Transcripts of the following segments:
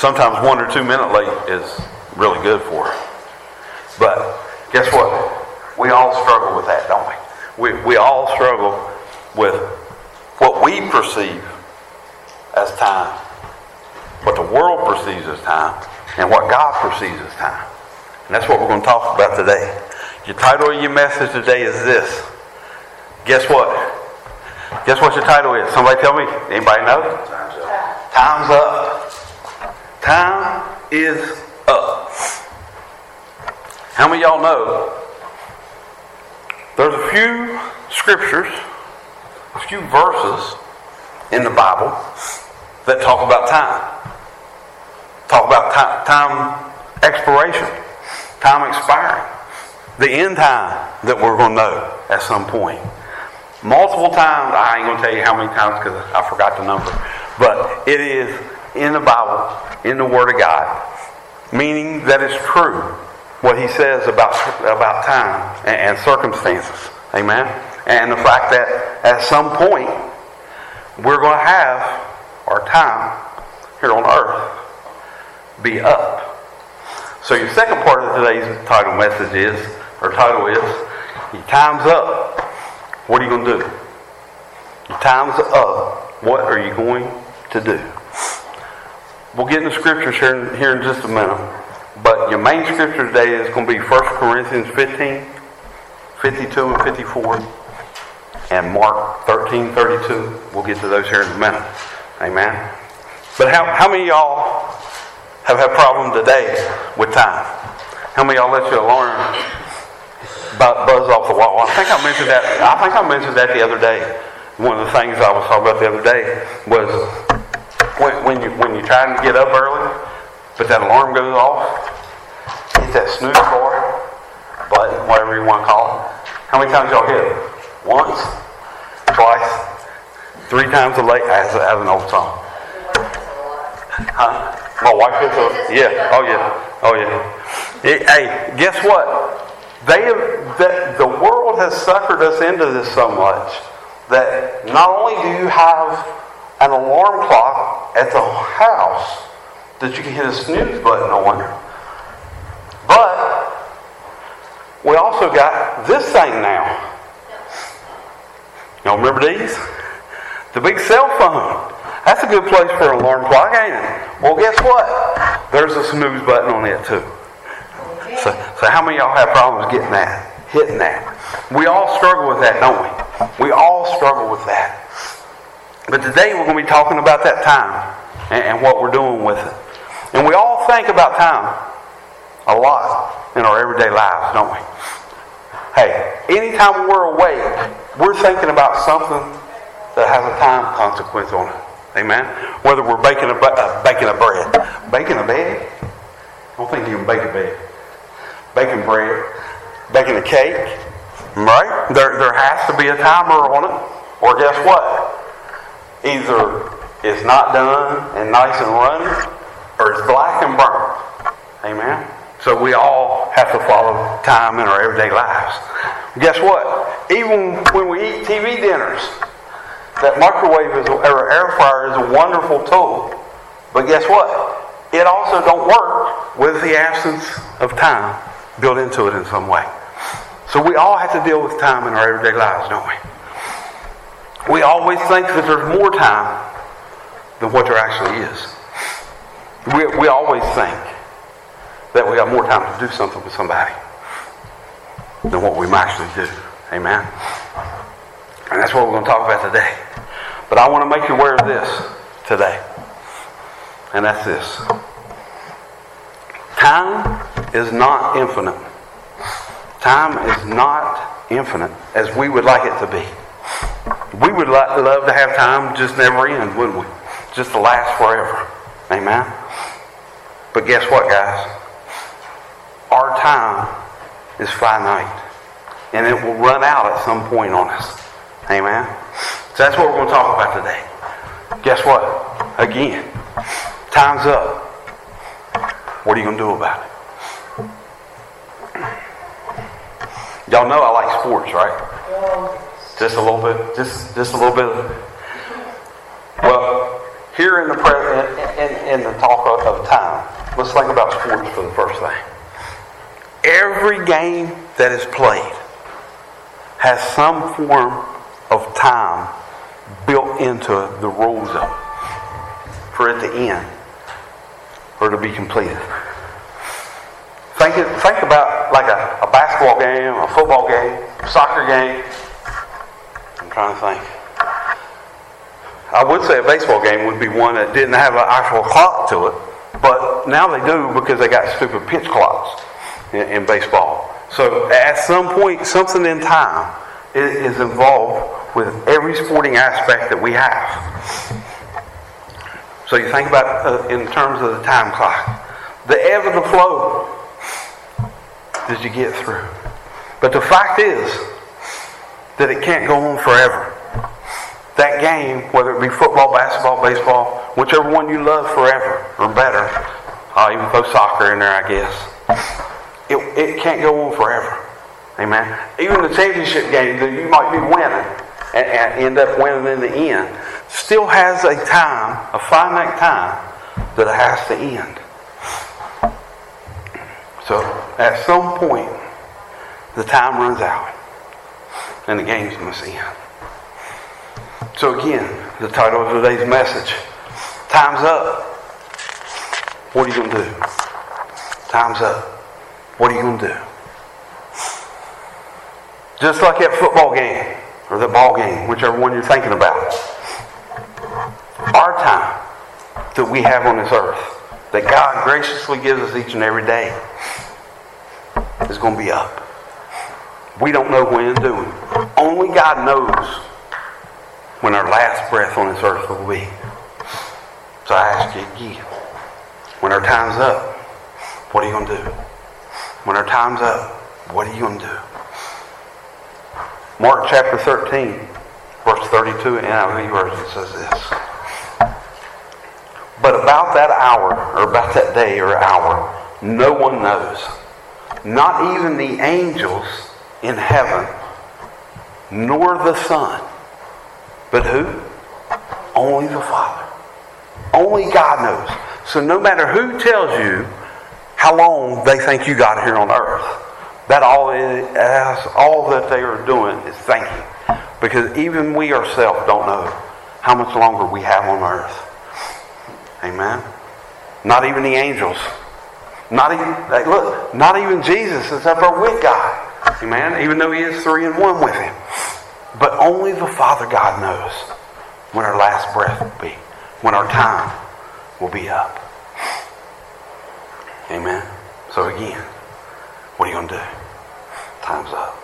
Sometimes 1 or 2 minutes late is really good for her. But guess what? We all struggle with that, don't we? We all struggle with what we perceive as time, what the world perceives as time, and what God perceives as time. And that's what we're going to talk about today. Your title of your message today is this. Guess what? Guess what your title is? Somebody tell me. Anybody know? Time's up. Time's up. Time is up. How many of y'all know there's a few scriptures, a few verses in the Bible that talk about time. Talk about time expiration, time expiring, the end time that we're going to know at some point. Multiple times, I ain't going to tell you how many times because I forgot the number, but it is in the Bible, in the Word of God, meaning that it's true what He says about time and circumstances. Amen? And the fact that at some point we're going to have our time here on earth be up. So your second part of today's title is, your time's up. What are you going to do? Your time's up. What are you going to do? We'll get into scriptures here in just a minute. But your main scripture today is going to be 1 Corinthians 15, 52 and 54. And Mark 13, 32. We'll get to those here in a minute. Amen. But how many of y'all have had a problem today with time? How many of y'all let your alarm buzz off the wall? I think I mentioned that the other day. One of the things I was talking about the other day was when you're trying to get up early, but that alarm goes off, hit that snooze button, whatever you want to call it. How many times y'all hit it? Once, twice, 3 times a late. As an old song. Huh? My wife hits it. Yeah. Oh yeah. Hey, guess what? The world has suckered us into this so much that not only do you have an alarm clock at the house that you can hit a snooze button on, but we also got this thing now. Y'all remember these? The big cell phone. That's a good place for an alarm clock, ain't it? Well, guess what? There's a snooze button on it too. So how many of y'all have problems hitting that? We all struggle with that, don't we? We all struggle with that. But today we're going to be talking about that time and what we're doing with it. And we all think about time a lot in our everyday lives, don't we? Hey, anytime we're awake, we're thinking about something that has a time consequence on it. Amen? Whether we're baking a bed. Baking a bed? I don't think you can bake a bed. Baking bread. Baking a cake. Right? There has to be a timer on it. Or guess what? Either it's not done and nice and running, or it's black and burnt. Amen? So we all have to follow time in our everyday lives. Guess what? Even when we eat TV dinners, that microwave or air fryer is a wonderful tool. But guess what? It also don't work with the absence of time built into it in some way. So we all have to deal with time in our everyday lives, don't we? We always think that there's more time than what there actually is. We always think that we have more time to do something with somebody than what we might actually do. Amen? And that's what we're going to talk about today. But I want to make you aware of this today. And that's this. Time is not infinite. Time is not infinite as we would like it to be. We would love to have time just never end, wouldn't we? Just to last forever. Amen? But guess what, guys? Our time is finite. And it will run out at some point on us. Amen? So that's what we're going to talk about today. Guess what? Again, time's up. What are you going to do about it? Y'all know I like sports, right? Just a little bit. Just a little bit. Well, here in the talk of time, let's think about sports for the first thing. Every game that is played has some form of time built into the rules of it for it to end or to be completed. Think about like a basketball game, a football game, a soccer game. I'm trying to think. I would say a baseball game would be one that didn't have an actual clock to it, but now they do because they got stupid pitch clocks in baseball. So at some point, something in time is involved with every sporting aspect that we have. So you think about in terms of the time clock. The ebb and the flow that you get through. But the fact is that it can't go on forever. That game, whether it be football, basketball, baseball, whichever one you love forever or better, I'll even throw soccer in there, I guess. It can't go on forever. Amen. Even the championship game that you might be winning and end up winning in the end still has a time, a finite time that it has to end. So at some point the time runs out and the games must end. So again, the title of today's message, time's up. What are you going to do? Time's up. What are you going to do? Just like that football game or the ball game, whichever one you're thinking about. Our time that we have on this earth, that God graciously gives us each and every day, is going to be up. We don't know when, do we? Only God knows when our last breath on this earth will be. So I ask you again, when our time's up, what are you going to do? When our time's up, what are you going to do? Mark chapter 13, verse 32 in NIV version says this. But about that hour, or about that day or hour, no one knows. Not even the angels in heaven, nor the Son. But who? Only the Father. Only God knows. So no matter who tells you how long they think you got here on earth, that's all that they are doing is thinking. Because even we ourselves don't know how much longer we have on earth. Amen? Not even the angels. Not even Jesus is up there with God. Amen? Even though He is 3 in 1 with Him. But only the Father God knows when our last breath will be. When our time will be up. Amen? So again, what are you going to do? Time's up.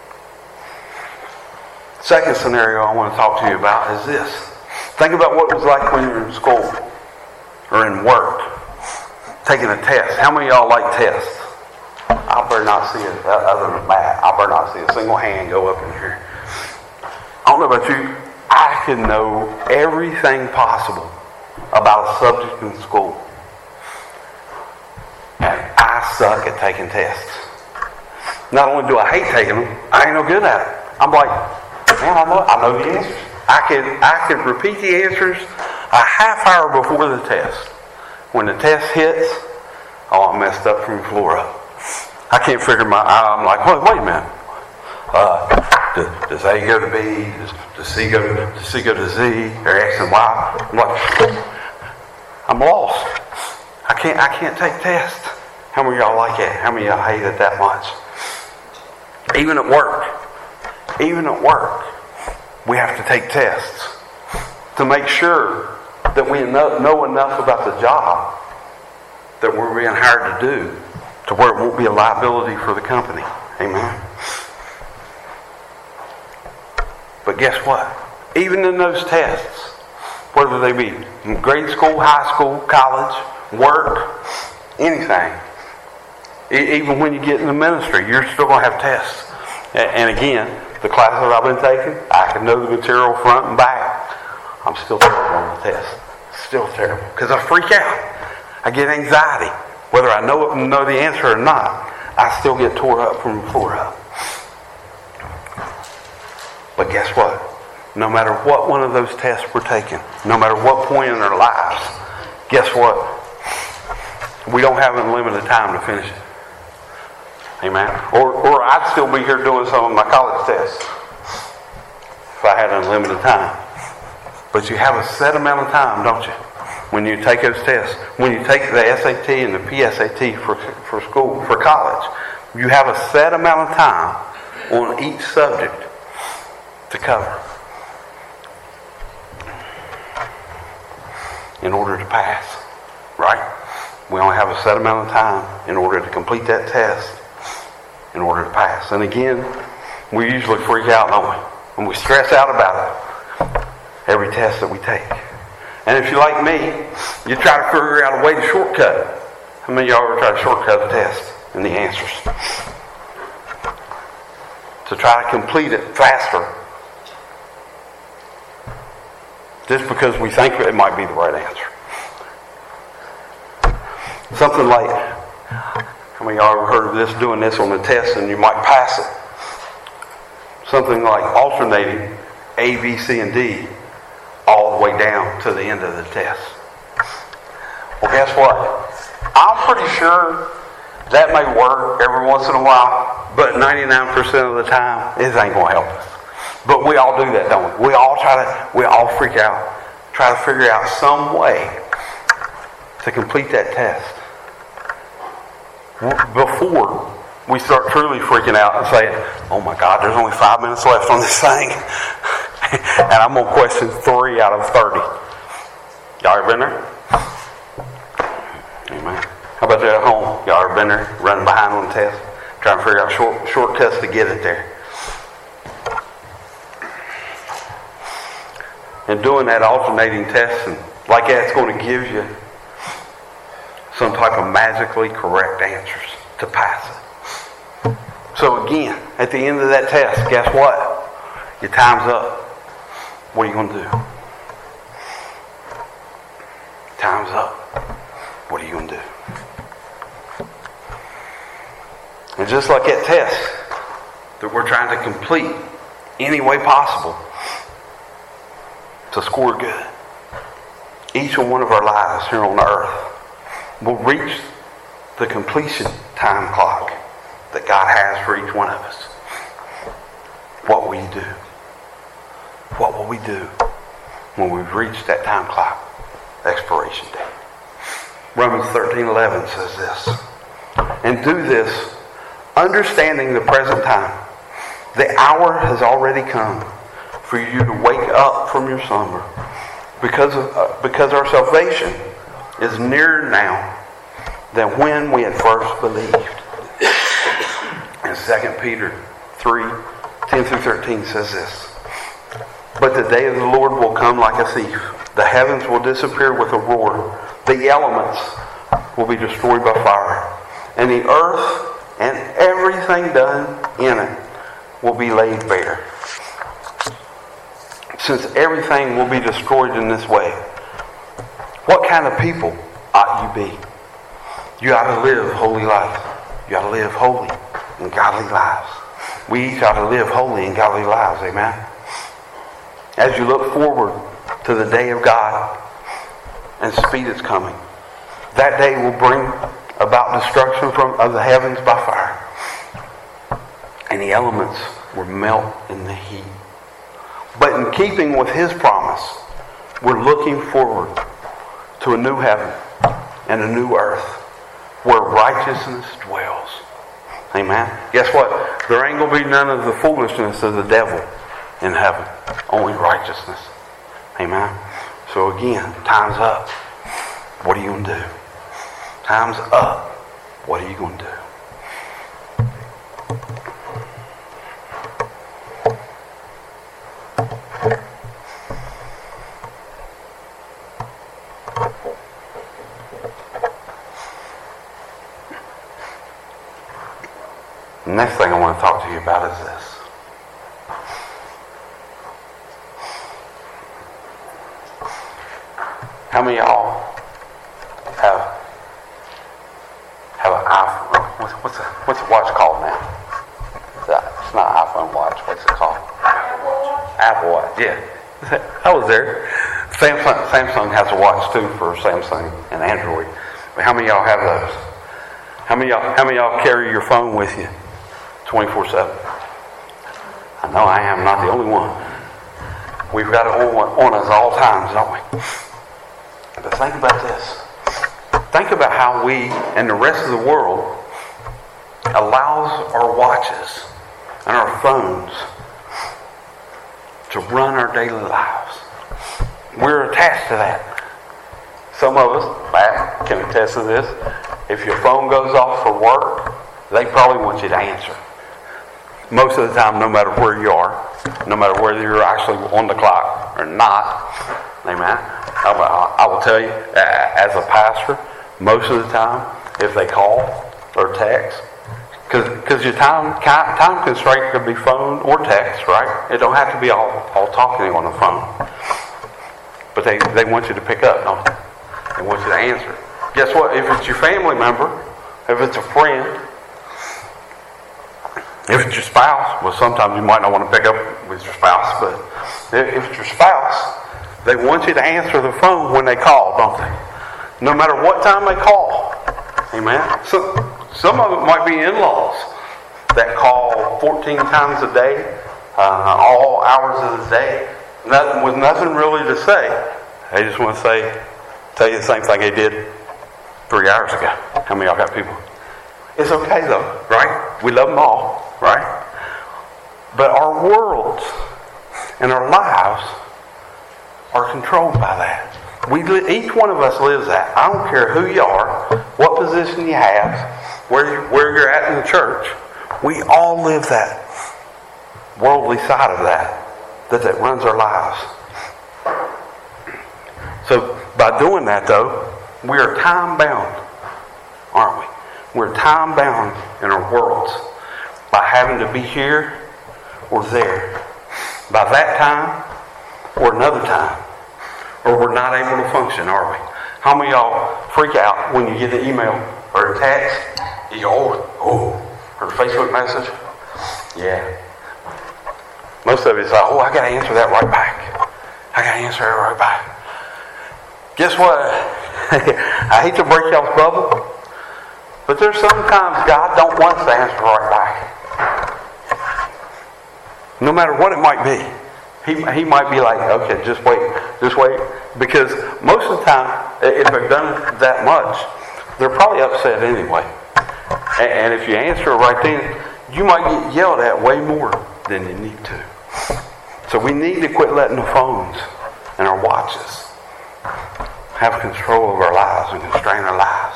Second scenario I want to talk to you about is this. Think about what it was like when you were in school or in work, taking a test. How many of y'all like tests? I better not see it, other than that, I better not see a single hand go up in here. I don't know about you, I can know everything possible about a subject in school. And I suck at taking tests. Not only do I hate taking them, I ain't no good at it. I'm like, man, I know the answers. I can repeat the answers a half hour before the test. When the test hits, oh, I'm messed up from the floor up. I can't figure I'm like, wait a minute. Does A go to B? Does C go to Z? Or X and Y? I'm like, I'm lost. I can't take tests. How many of y'all like that? How many of y'all hate it that much? Even at work, we have to take tests to make sure that we know enough about the job that we're being hired to do to where it won't be a liability for the company. Amen. But guess what? Even in those tests, whether they be in grade school, high school, college, work, anything, even when you get in the ministry, you're still going to have tests. And again, the classes I've been taking, I can know the material front and back. I'm still terrible on the test. Still terrible. Because I freak out. I get anxiety. Whether I know the answer or not, I still get tore up from the floor up. But guess what? no matter what one of those tests we're taking, no matter what point in our lives, guess what? We don't have unlimited time to finish it. Amen? Or I'd still be here doing some of my college tests if I had unlimited time. But you have a set amount of time, don't you? When you take those tests. When you take the SAT and the PSAT for school, for college, you have a set amount of time on each subject to cover in order to pass. Right? We only have a set amount of time in order to complete that test in order to pass. And again, we usually freak out, don't we? And we stress out about it every test that we take. And if you're like me, you try to figure out a way to shortcut. How many of y'all ever try to shortcut the test and the answers? To try to complete it faster. Just because we think it might be the right answer. Something like, how many of y'all ever heard of this, doing this on the test and you might pass it? Something like alternating A, B, C, and D all the way down to the end of the test. Well, guess what? I'm pretty sure that may work every once in a while, but 99% of the time, it ain't going to help us. But we all do that, don't we? We all freak out, try to figure out some way to complete that test before we start truly freaking out and saying, oh my God, there's only 5 minutes left on this thing. And I'm going to question 3 out of 30. Y'all ever been there? Amen. How about that at home? Y'all ever been there, running behind on the test, trying to figure out shortcuts to get it there? And doing that alternating test, and like that, it's going to give you some type of magically correct answers to pass it. So again, at the end of that test, guess what? Your time's up. What are you going to do? Time's up. What are you going to do? And just like that test that we're trying to complete any way possible to score good, each one of our lives here on earth will reach the completion time clock that God has for each one of us. What will you do? What will we do when we've reached that time clock expiration date? Romans 13:11 says this. And do this, understanding the present time. The hour has already come for you to wake up from your slumber, because our salvation is nearer now than when we had first believed. And 2 Peter 3:10-13 says this. But the day of the Lord will come like a thief. The heavens will disappear with a roar. The elements will be destroyed by fire. And the earth and everything done in it will be laid bare. Since everything will be destroyed in this way, what kind of people ought you be? You ought to live holy lives. You ought to live holy and godly lives. We each ought to live holy and godly lives. Amen? As you look forward to the day of God and speed its coming, that day will bring about destruction of the heavens by fire, and the elements will melt in the heat. But in keeping with His promise, we're looking forward to a new heaven and a new earth where righteousness dwells. Amen. Guess what? There ain't going to be none of the foolishness of the devil in heaven. Only righteousness. Amen. So again, time's up. What are you going to do? Time's up. What are you going to do? The next thing I want to talk to you about is this. How many of y'all have an iPhone? What's a watch called now? It's not an iPhone watch. What's it called? Apple Watch. Apple Watch, yeah. I was there. Samsung has a watch too for Samsung and Android. But how many of y'all have those? How many of y'all carry your phone with you 24/7? I know I am not the only one. We've got it on us all times, don't we? But think about this. Think about how we and the rest of the world allows our watches and our phones to run our daily lives. We're attached to that. Some of us, Matt can attest to this, if your phone goes off for work, they probably want you to answer. Most of the time, no matter where you are, no matter whether you're actually on the clock or not, amen, I will tell you, as a pastor, most of the time, if they call or text, because your time constraint could be phone or text, right? It don't have to be all talking on the phone. But they want you to pick up, don't they? They want you to answer. Guess what? If it's your family member, if it's a friend, if it's your spouse, well, sometimes you might not want to pick up with your spouse, but if it's your spouse, they want you to answer the phone when they call, don't they? No matter what time they call. Amen? So, some of it might be in-laws that call 14 times a day, all hours of the day, with nothing really to say. They just want to tell you the same thing they did 3 hours ago. How many of y'all got people? It's okay though, right? We love them all, right? But our worlds and our lives are controlled by that. Each one of us lives that. I don't care who you are, what position you have, where you're at in the church. We all live that worldly side of that runs our lives. So by doing that though, we are time bound, aren't we? We're time bound in our worlds by having to be here or there, by that time or another time, or we're not able to function, are we? How many of y'all freak out when you get an email or a text? You go, or a Facebook message? Yeah. Most of it's like, I got to answer that right back. I got to answer that right back. Guess what? I hate to break y'all's bubble, but there's sometimes God don't want us to answer right back. No matter what it might be. He might be like, okay, just wait. Because most of the time, if they've done it that much, they're probably upset anyway. And if you answer right then, you might get yelled at way more than you need to. So we need to quit letting the phones and our watches have control of our lives and constrain our lives.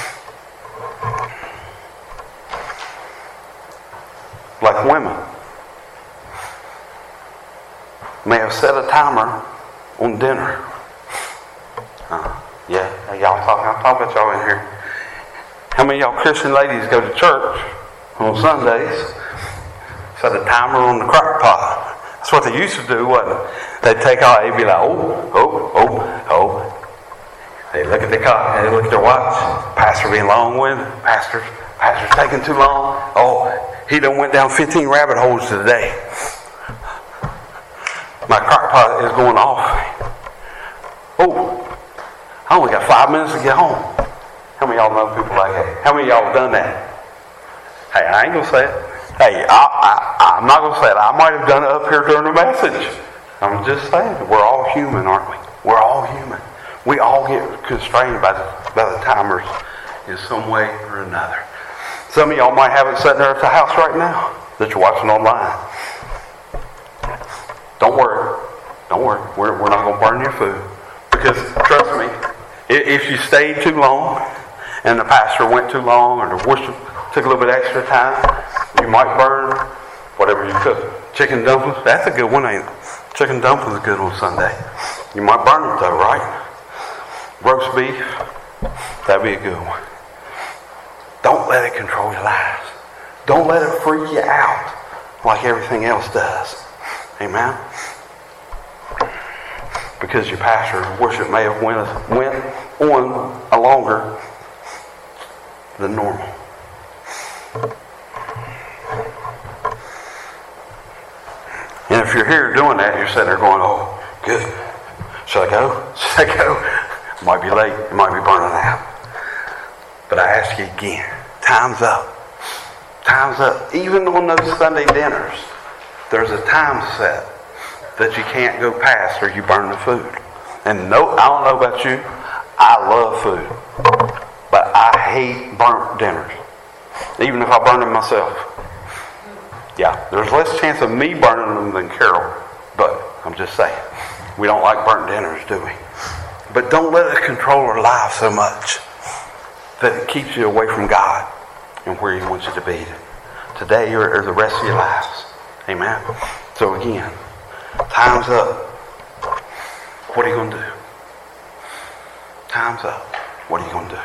Like women may have set a timer on dinner. I'm talking about y'all in here. How many of y'all Christian ladies go to church on Sundays? Set a timer on the crock pot. That's what they used to do, wasn't it? They'd take out, they'd be like, oh. They look at the clock, they look at their watch. Pastor being long-winded. Pastor's taking too long. Oh, he done went down 15 rabbit holes today. My crock pot is going off. Oh, I only got 5 minutes to get home. How many of y'all know people like that? How many of y'all have done that? Hey, I ain't going to say it. Hey, I'm not going to say it. I might have done it up here during the message. I'm just saying, we're all human, aren't we? We're all human. We all get constrained by the timers in some way or another. Some of y'all might have it sitting there at the house right now that you're watching online. Don't worry. We're not going to burn your food. Because, trust me, if you stayed too long and the pastor went too long or the worship took a little bit extra time, you might burn whatever you cook. Chicken dumplings, that's a good one, ain't it? Chicken dumplings is good on Sunday. You might burn it though, right? Roast beef, that'd be a good one. Don't let it control your lives. Don't let it freak you out like everything else does. Amen? Because your pastor or worship may have went on longer than normal. In if you're here doing that, you're sitting there going, oh, good. Should I go? Should I go? It might be late. It might be burning out. But I ask you again, time's up. Time's up. Even on those Sunday dinners, there's a time set that you can't go past or you burn the food. And no, I don't know about you, I love food. But I hate burnt dinners. Even if I burn them myself. Yeah, there's less chance of me burning them than Carol. But I'm just saying, we don't like burnt dinners, do we? But don't let it control our lives so much that it keeps you away from God and where He wants you to be today or the rest of your lives. Amen. So again, time's up. What are you going to do? Time's up. What are you going to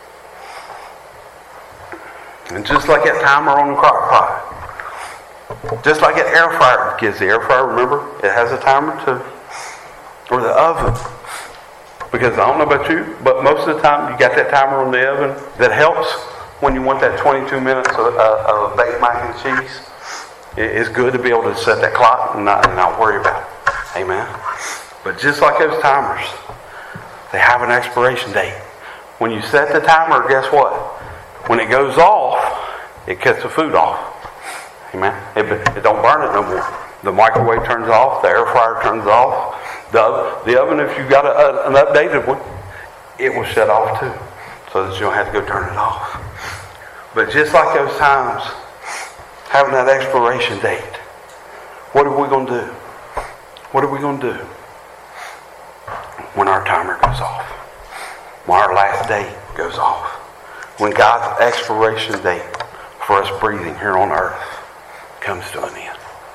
do? And just like that timer on the crock pot, just like that air fryer, kids, the air fryer, remember, it has a timer too. Or the oven. Because I don't know about you, but most of the time you got that timer on the oven that helps when you want that 22 minutes of baked mac and cheese. It's good to be able to set that clock and not worry about it. Amen. But just like those timers, they have an expiration date. When you set the timer, guess what? When it goes off, it cuts the food off. Amen. It don't burn it no more. The microwave turns off. The air fryer turns off. The oven, if you've got an updated one, it will shut off too, so that you don't have to go turn it off. But just like those times, having that expiration date, what are we going to do? What are we going to do when our timer goes off? When our last date goes off? When God's expiration date for us breathing here on earth comes to an end?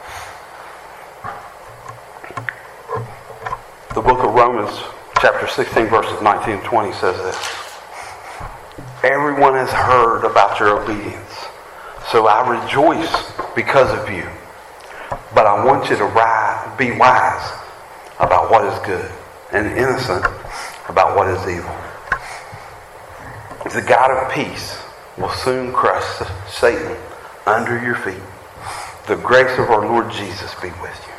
The book of Romans, chapter 16, verses 19 and 20 says this. Everyone has heard about your obedience, so I rejoice because of you. But I want you to be wise about what is good and innocent about what is evil. The God of peace will soon crush Satan under your feet. The grace of our Lord Jesus be with you.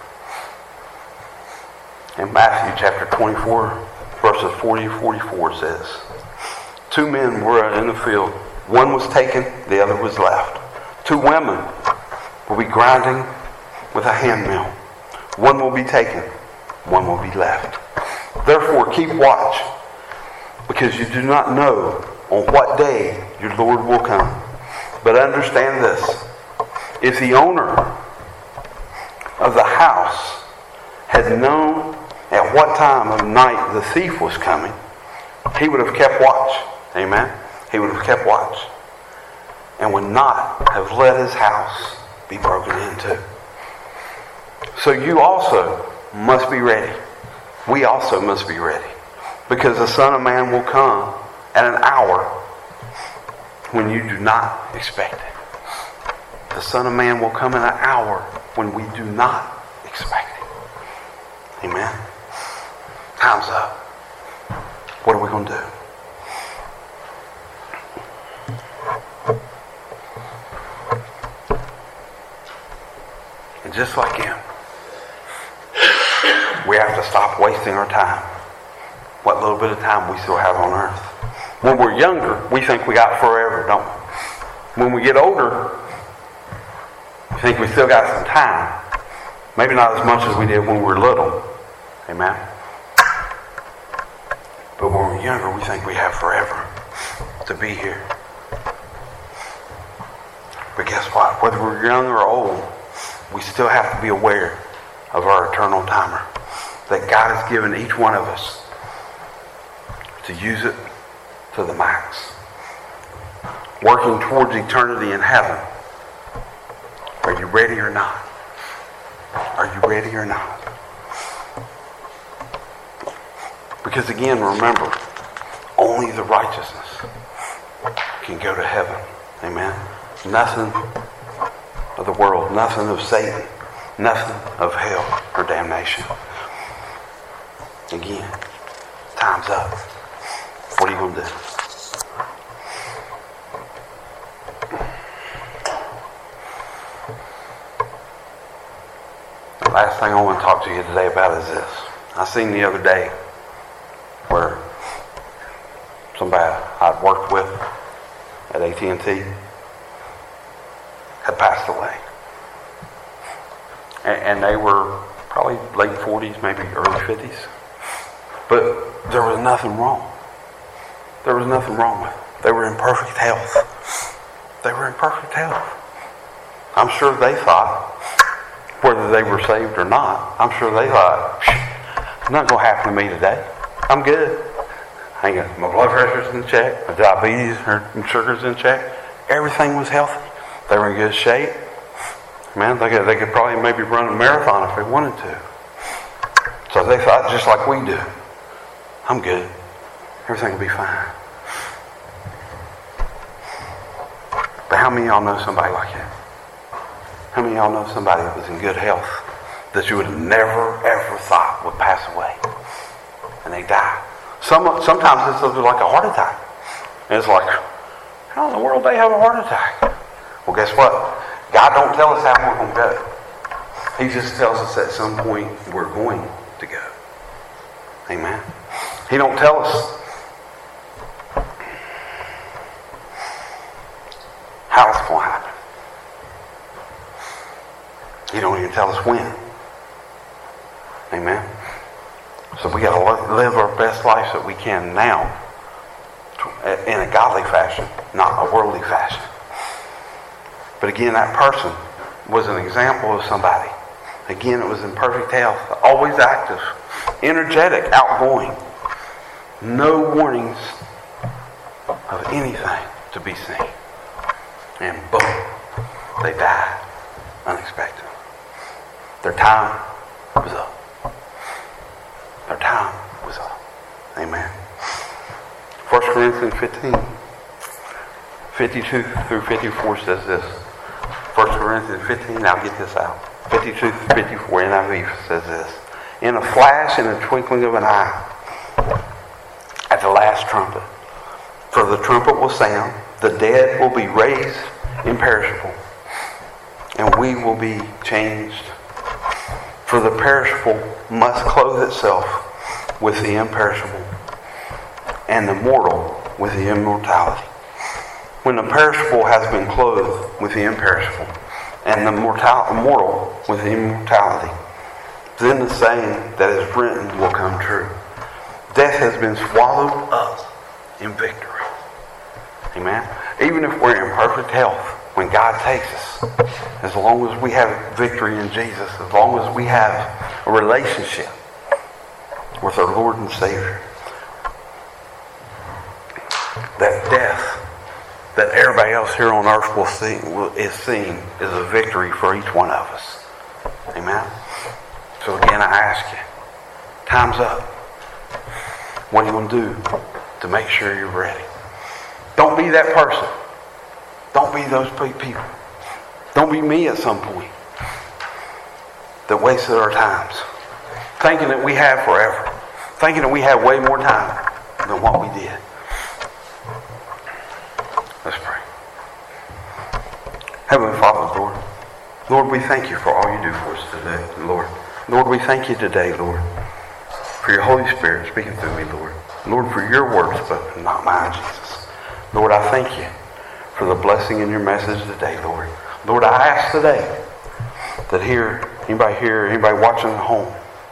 In Matthew chapter 24, verses 40 and 44 says, 2 men were in the field. One was taken, the other was left. 2 women will be grinding with a hand mill. One will be taken, one will be left. Therefore keep watch, because you do not know on what day your Lord will come. But understand this, if the owner of the house had known at what time of night the thief was coming, he would have kept watch. Amen? He would have kept watch. And would not have let his house be broken into. So you also must be ready. We also must be ready. Because the Son of Man will come at an hour when you do not expect it. The Son of Man will come in an hour when we do not expect it. Amen? Time's up. What are we going to do? And just like him, we have to stop wasting our time. What little bit of time we still have on earth. When we're younger, we think we got forever, don't we? When we get older, we think we still got some time. Maybe not as much as we did when we were little. Amen? But when we're younger, we think we have forever to be here. But guess what? Whether we're young or old, we still have to be aware of our eternal timer. That God has given each one of us to use it to the max. Working towards eternity in heaven. Are you ready or not? Are you ready or not? Because again, remember, only the righteousness can go to heaven. Amen? Nothing of the world, nothing of Satan, nothing of hell or damnation. Again, time's up. What are you going to do? last thing I want to talk to you today about is this. I seen the other day where somebody I'd worked with at AT&T had passed away. And they were probably late 40s, maybe early 50s. But there was nothing wrong. There was nothing wrong with them. They were in perfect health. They were in perfect health. I'm sure they thought, whether they were saved or not, I'm sure they thought, it's not going to happen to me today. I'm good. I ain't got my blood pressure's in check, my diabetes or sugar's in check. Everything was healthy. They were in good shape. Man, they could probably maybe run a marathon if they wanted to. So they thought just like we do. I'm good. Everything will be fine. But how many of y'all know somebody like that? How many of y'all know somebody that was in good health that you would have never, ever thought would pass away? And they die. Sometimes it's like a heart attack. And it's like, how in the world do they have a heart attack? Well, guess what? God don't tell us how we're going to go. He just tells us at some point we're going to go. Amen. He don't tell us how it's going to happen. He don't even tell us when. Amen. So we got to live our best life that we can now in a godly fashion, not a worldly fashion. But again, that person was an example of somebody. Again, it was in perfect health, always active, energetic, outgoing. No warnings of anything to be seen. And boom, they died unexpectedly. Their time was up. Their time was up. Amen. 1 Corinthians 15, 52 through 54 says this. 1 Corinthians 15, now get this out. 52 through 54 NIV says this. In a flash, in a twinkling of an eye, at the last trumpet. For the trumpet will sound, the dead will be raised imperishable, and we will be changed. For the perishable must clothe itself with the imperishable, and the mortal with the immortality. When the perishable has been clothed with the imperishable, and the mortal with the immortality, then the saying that is written will come true. Death has been swallowed up in victory. Amen. Even if we're in perfect health, when God takes us, as long as we have victory in Jesus, as long as we have a relationship with our Lord and Savior, that death that everybody else here on earth is seeing is a victory for each one of us. Amen. So again, I ask you, time's up. What are you going to do to make sure you're ready? Don't be that person. Don't be those people. Don't be me at some point that wasted our times thinking that we have forever, thinking that we have way more time than what we did. Let's pray. Heavenly Father, Lord, we thank you for all you do for us today, Lord, we thank you today, Lord, for your Holy Spirit speaking through me, Lord, for your words spoken, not mine, Jesus. Lord, I thank you for the blessing in your message today, Lord. Lord, I ask today that anybody watching at home,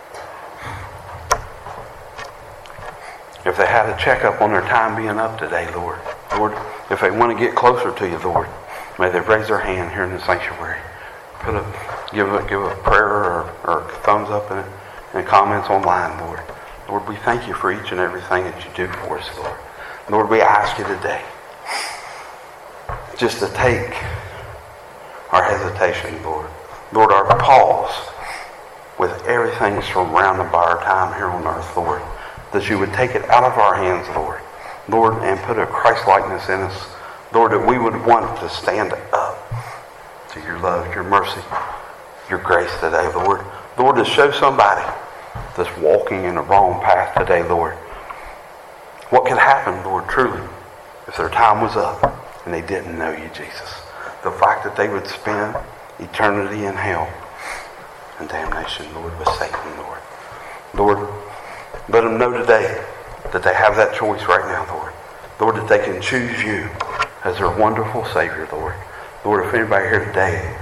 if they had a checkup on their time being up today, Lord, if they want to get closer to you, Lord, may they raise their hand here in the sanctuary. Give a prayer or a thumbs up in it, and comments online, Lord. Lord, we thank you for each and everything that you do for us, Lord. Lord, we ask you today just to take our hesitation, Lord. Lord, our pause with everything surrounded by our time here on earth, Lord, that you would take it out of our hands, Lord, and put a Christ-likeness in us, Lord, that we would want to stand up to your love, your mercy, your grace today, Lord. Lord, to show somebody that's walking in the wrong path today, Lord, what could happen, Lord, truly, if their time was up and they didn't know you, Jesus. The fact that they would spend eternity in hell and damnation, Lord, with Satan, Lord. Lord, let them know today that they have that choice right now, Lord. Lord, that they can choose you as their wonderful Savior, Lord. Lord, if anybody here today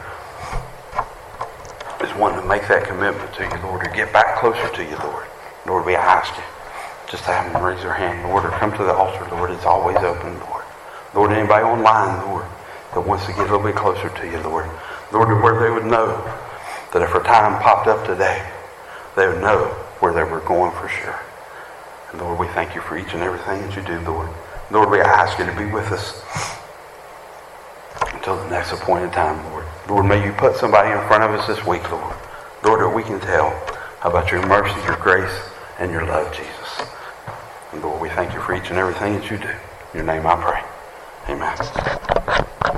is wanting to make that commitment to you, Lord, or get back closer to you, Lord, we ask you just to have them raise their hand, Lord, or come to the altar, Lord. It's always open, Lord. Lord, anybody online, Lord, that wants to get a little bit closer to you, Lord. Lord, where they would know that if a time popped up today, they would know where they were going for sure. And Lord, we thank you for each and everything that you do, Lord. Lord, we ask you to be with us until the next appointed time, Lord. Lord, may you put somebody in front of us this week, Lord. Lord, that we can tell about your mercy, your grace, and your love, Jesus. And Lord, we thank you for each and everything that you do. In your name I pray. Amen.